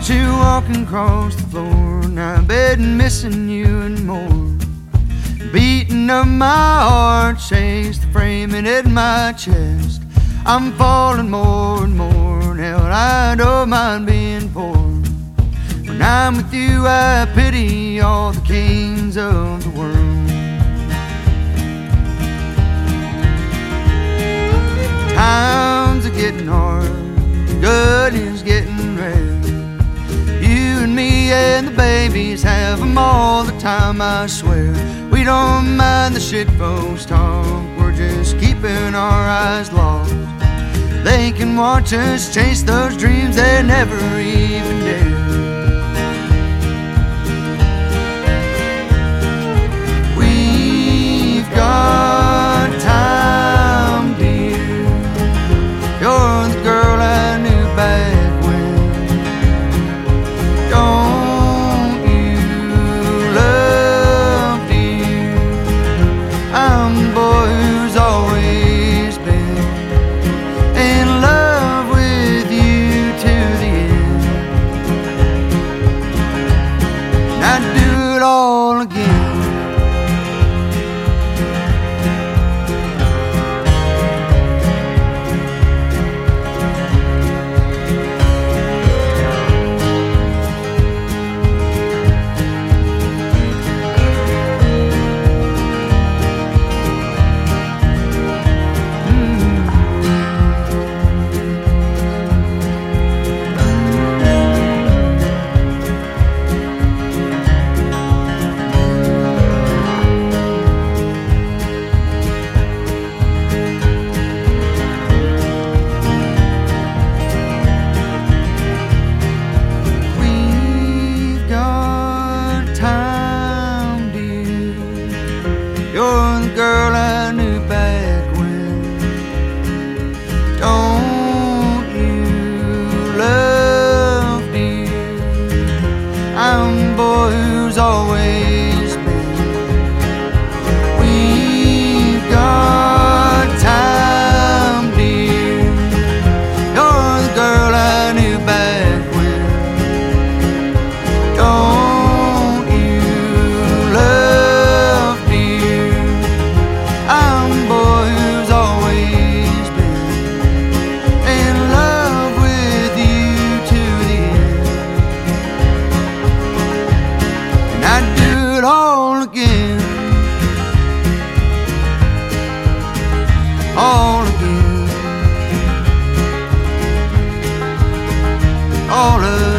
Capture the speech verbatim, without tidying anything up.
watch you walking across the floor, and I've been missing you and more. Beating up my heart shakes the framing in my chest. I'm falling more and more, and hell, I don't mind being poor. When I'm with you, I pity all the kings of the world. Times are getting hard, the good is getting rare. You and me and the babies have them all the time, I swear. We don't mind the shit folks talk, we're just keeping our eyes lost. They can watch us chase those dreams they never even dared. We've got time, dear. You're the girl I knew back when. Don't you love, dear? I'm the boy who's always been in love with you to the end. And I'd do it all again. You're the girl I knew back when. Don't you love, dear? I'm the boy who's always been. We've got time, dear. You're the girl I knew back when. Don't you love, dear? I'm the boy who's always been in love with you to the end. And I'd do it all again, all again, all again.